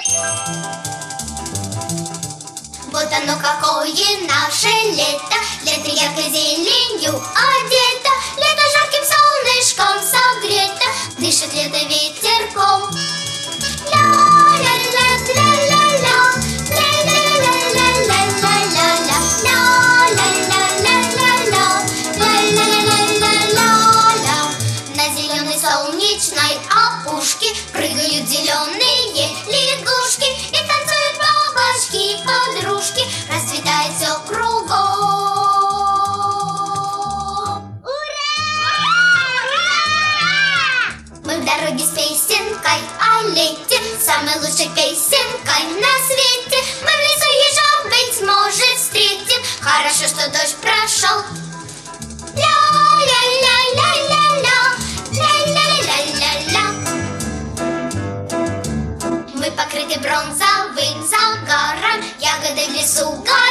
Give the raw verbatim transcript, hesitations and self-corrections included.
Вот оно какое наше лето, лето яркой зеленью одето, лето жарким солнышком согрето, дышит лето ветерком. Ля-ля-ля-ля-ля-ля, ля-ля-ля-ля-ля-ля-ля, ля-ля-ля-ля-ля-ля, ля-ля-ля-ля-ля-ля. На зеленой солнечной опушке прыгают зеленые лягушки и танцуют бабочки-подружки, расцветает все кругом. Ура! Мы в дороге с песенкой о лете, самой лучшей песенкой на свете. Мы в лесу ежа, быть может, встретим. Хорошо, что дождь прошел. Ля-ля-ля-ля-ля-ля, ля-ля-ля-ля-ля. Мы покрыты бронзовым загаром, ягоды в лесу горят.